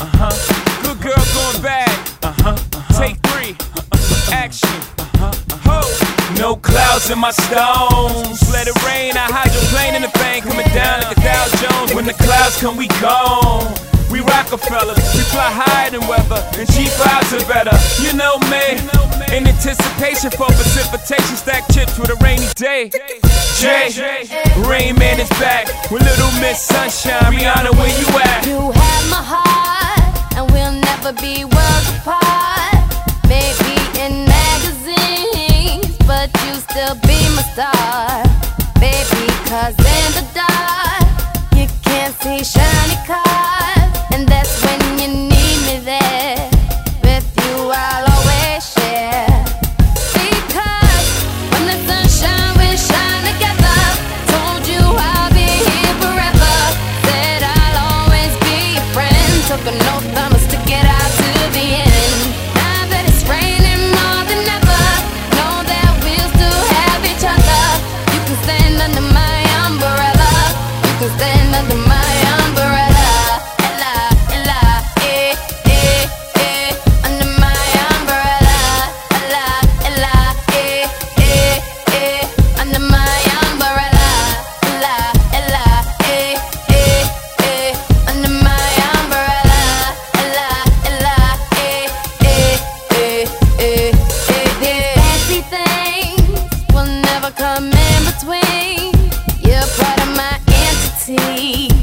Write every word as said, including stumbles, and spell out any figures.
Uh-huh. Good girl going bad. Uh-huh. Uh-huh. Take three. Uh-huh. Action. Uh-huh. Ho. No clouds in my stones. Let it rain. I hydroplane in the thing coming down like a Dow Jones. When the clouds come, we gone. We Rockefellers, we fly higher than weather, and cheap vibes are better. You know me, in anticipation for precipitation, stack chips with a rainy day. Jay, Rain Man is back with Little Miss Sunshine. Rihanna, where you at? You have my heart, and we'll never be worlds apart. Maybe in magazines, but you still be my star. Baby, cause in the dark, you can't see shiny cars. And that's when you need me there. With you I'll always share. Because when the sun shines, we shine together. Told you I'll be here forever. Said I'll always be your friend. Took an oath, I'ma stick it out to the end. Now that it's raining more than ever, know that we'll still have each other. You can stand under my umbrella. You can stand under my umbrella. Come in between, you're part of my entity.